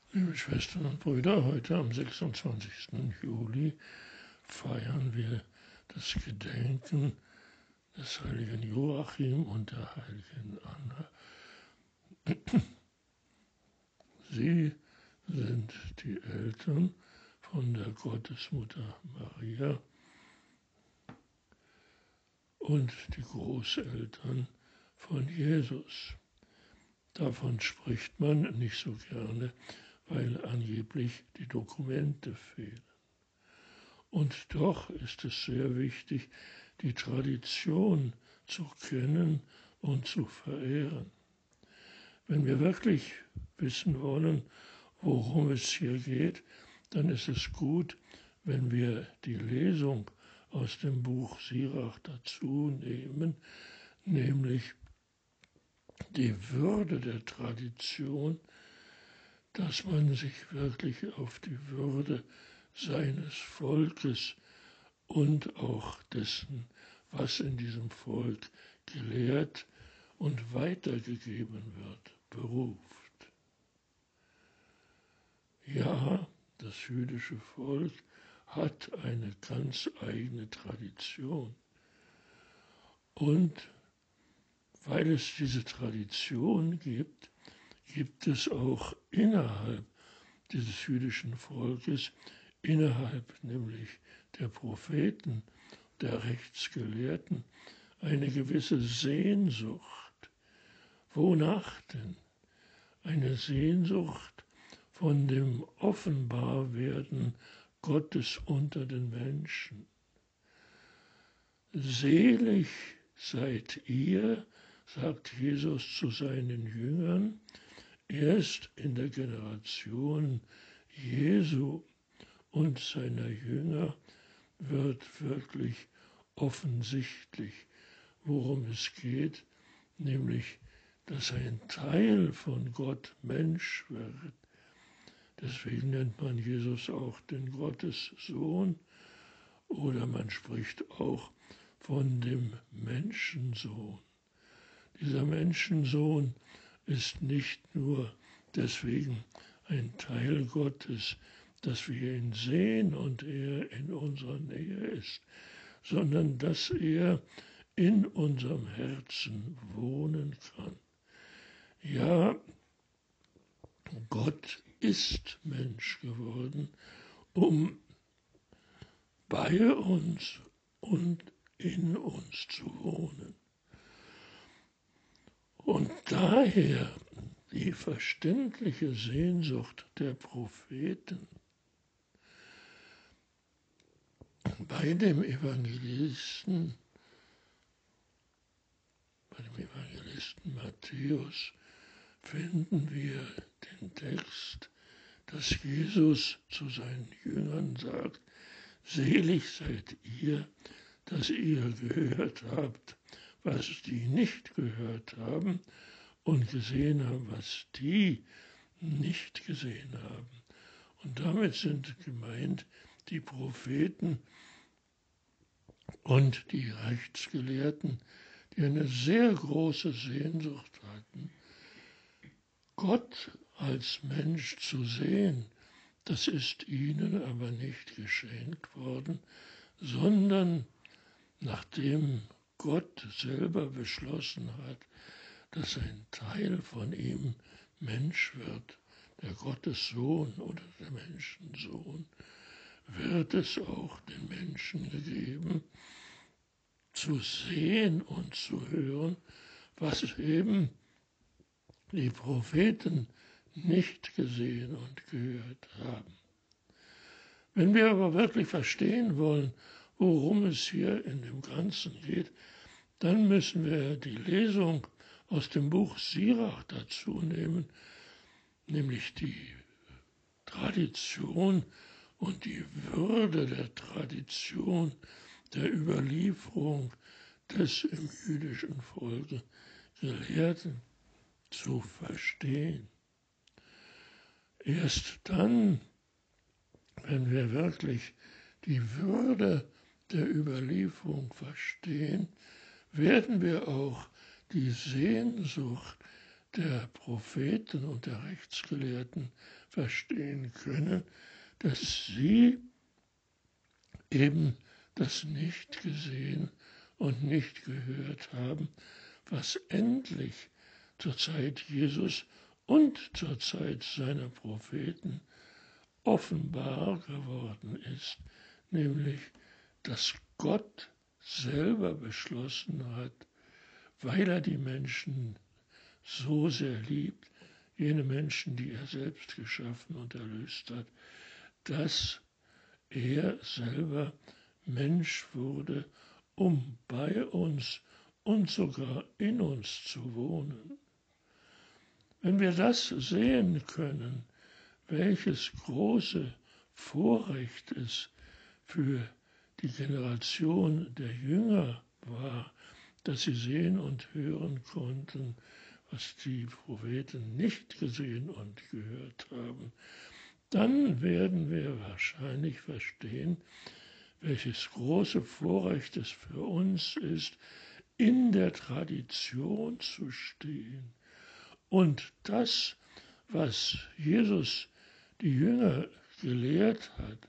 Liebe Schwestern und Brüder, heute am 26. Juli feiern wir das Gedenken des heiligen Joachim und der heiligen Anna. Sie sind die Eltern von der Gottesmutter Maria und die Großeltern von Jesus. Davon spricht man nicht so gerne, weil angeblich die Dokumente fehlen. Und doch ist es sehr wichtig, die Tradition zu kennen und zu verehren. Wenn wir wirklich wissen wollen, worum es hier geht, dann ist es gut, wenn wir die Lesung aus dem Buch Sirach dazu nehmen, nämlich die Würde der Tradition, dass man sich wirklich auf die Würde seines Volkes und auch dessen, was in diesem Volk gelehrt und weitergegeben wird, beruft. Ja, das jüdische Volk hat eine ganz eigene Tradition. Und weil es diese Tradition gibt, gibt es auch innerhalb dieses jüdischen Volkes, innerhalb nämlich der Propheten, der Rechtsgelehrten, eine gewisse Sehnsucht. Wonach denn? Eine Sehnsucht von dem Offenbarwerden Gottes unter den Menschen. Selig seid ihr, sagt Jesus zu seinen Jüngern, erst in der Generation Jesu und seiner Jünger wird wirklich offensichtlich, worum es geht, nämlich, dass ein Teil von Gott Mensch wird. Deswegen nennt man Jesus auch den Gottessohn oder man spricht auch von dem Menschensohn. Dieser Menschensohn ist nicht nur deswegen ein Teil Gottes, dass wir ihn sehen und er in unserer Nähe ist, sondern dass er in unserem Herzen wohnen kann. Ja, Gott ist Mensch geworden, um bei uns und in uns zu wohnen. Und daher die verständliche Sehnsucht der Propheten bei dem Evangelisten Matthäus finden wir den Text, dass Jesus zu seinen Jüngern sagt, selig seid ihr, dass ihr gehört habt, was die nicht gehört haben und gesehen haben, was die nicht gesehen haben. Und damit sind gemeint die Propheten und die Rechtsgelehrten, die eine sehr große Sehnsucht hatten, Gott als Mensch zu sehen. Das ist ihnen aber nicht geschenkt worden, sondern nachdem Gott selber beschlossen hat, dass ein Teil von ihm Mensch wird, der Gottessohn oder der Menschensohn, wird es auch den Menschen gegeben, zu sehen und zu hören, was eben die Propheten nicht gesehen und gehört haben. Wenn wir aber wirklich verstehen wollen, worum es hier in dem Ganzen geht, dann müssen wir die Lesung aus dem Buch Sirach dazu nehmen, nämlich die Tradition und die Würde der Tradition der Überlieferung des im jüdischen Volke Gelehrten zu verstehen. Erst dann, wenn wir wirklich die Würde der Überlieferung verstehen, werden wir auch die Sehnsucht der Propheten und der Rechtsgelehrten verstehen können, dass sie eben das nicht gesehen und nicht gehört haben, was endlich zur Zeit Jesus und zur Zeit seiner Propheten offenbar geworden ist, nämlich, dass Gott selber beschlossen hat, weil er die Menschen so sehr liebt, jene Menschen, die er selbst geschaffen und erlöst hat, dass er selber Mensch wurde, um bei uns und sogar in uns zu wohnen. Wenn wir das sehen können, welches große Vorrecht es für die Generation der Jünger war, dass sie sehen und hören konnten, was die Propheten nicht gesehen und gehört haben, dann werden wir wahrscheinlich verstehen, welches große Vorrecht es für uns ist, in der Tradition zu stehen und das, was Jesus die Jünger gelehrt hat,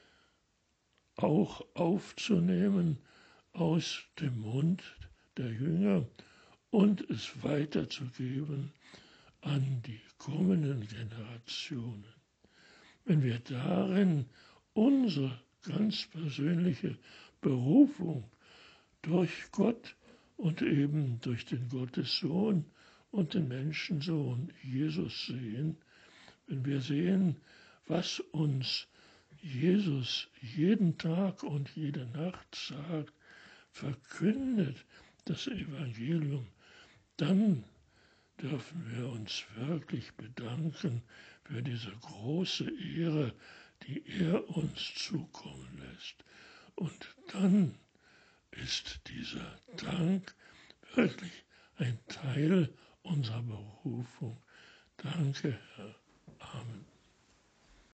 auch aufzunehmen aus dem Mund der Jünger und es weiterzugeben an die kommenden Generationen. Wenn wir darin unsere ganz persönliche Berufung durch Gott und eben durch den Gottessohn und den Menschensohn Jesus sehen, wenn wir sehen, was uns Jesus jeden Tag und jede Nacht sagt, verkündet das Evangelium, dann dürfen wir uns wirklich bedanken für diese große Ehre, die er uns zukommen lässt. Und dann ist dieser Dank wirklich ein Teil unserer Berufung. Danke, Herr. Amen.